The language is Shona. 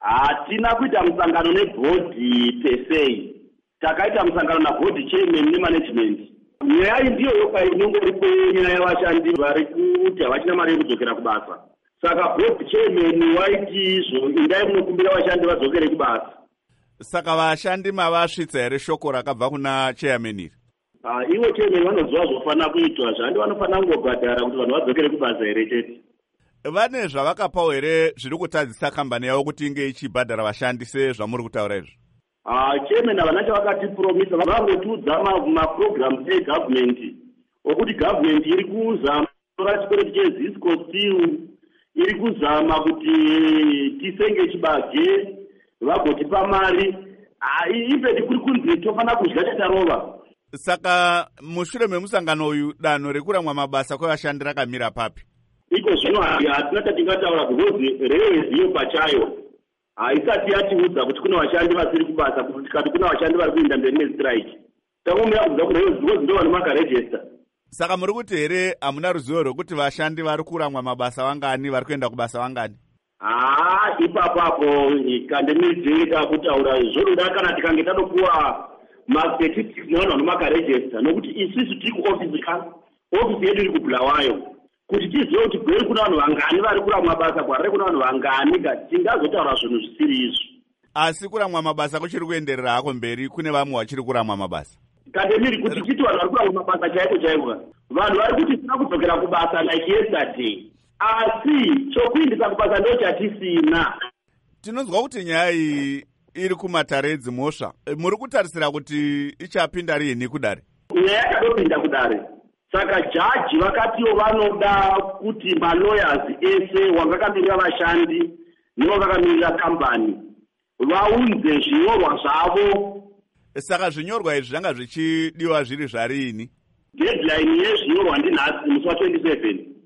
hatina kuita musangano nebhodhi pesei, takaita musangano nabhodhi chairman nemanagement. Nyaya iyi ndiyo yoka inongoripo nyaya yavashandi vari kuti havachina mari yekudzokera kubasa. Saka bhodhi chairman waiti izvo, indai munokumbira vashandi vadzokere kubasa. Saka vashandi mavasvitsa here shoko rakabva kuna chairman iri? Ivo chairman vanoziva zvofanira kuitwa, zvandi vanofanira kungobhadhara kuti vanhu vadzokere kubasa here chete. Vane zvavakapawo here zviri kutadzisa kambani yavo kuti inge ichibhadhara vashandi sezvamuri kutaura izvo? Chairman havana chavakatipromisa, vangotiudza maprograms egovernment okuti government iri kuzama kutora chikwereti chezisco steel, iri kuzama kuti tisenge chibage vagotipa mari. Ipedi kuri kunzi tofanira kudya chatarova. Saka mushure memusangano uyu danho rekuramwa mabasa kwevashandi rakamira papi? Iko zvino hatina tatingataura because reweziyo pachayo haisati yatiudza kuti kuna vashandi vasiri kubasa, kuti kati kuna vashandi vari kuenda mberi nestrike. Tangomira kudza kuti reweziyo ndo vanhu makarejesta. Saka muri kuti here hamuna ruzivo rwekuti vashandi vari kuramwa mabasa vangani, vari kuenda kubasa vangani? Ipapapo kandemidzeita kutaura zvoda kana tikange tadokuwa mastatistics nevanhu vano makarejesta, nokuti isusu tiri kuofisi ofisi yedu iri kubulawayo kuti tizive kuti gweri kuna vanhu vangani vari kuramwa mabasa, kwarare kuna vanhu vangani, tingazotaura zvinhu zvisiri izvi. Asi kuramwa mabasa kuchiri kuenderera hako mberi, kune vamwe vachiri kuramwa mabasa. Kandemiri kuti chiti vanhu vari kuramwa mabasa chaiko chaiko, vanhu vari kuti tina kudzokera kubasa like yesterday, asi chokuindisa kubasa ndo chatisina. Tinonzwa kuti nyaya iyi iri kumataredzi mhosva, muri kutarisira kuti ichapinda rini kudare? Nyaya yakadopinda kudare. Saka jaji vakatiwo vanoda kuti malawyers ese wavakamirira vashandi nevavakamirira kambani vaunze zvinyorwa zvavo. Saka zvinyorwa izvi zvanga zvichidiwa zviri zvarini? Deadline yezvinyorwa ndinhasi musi wa 27.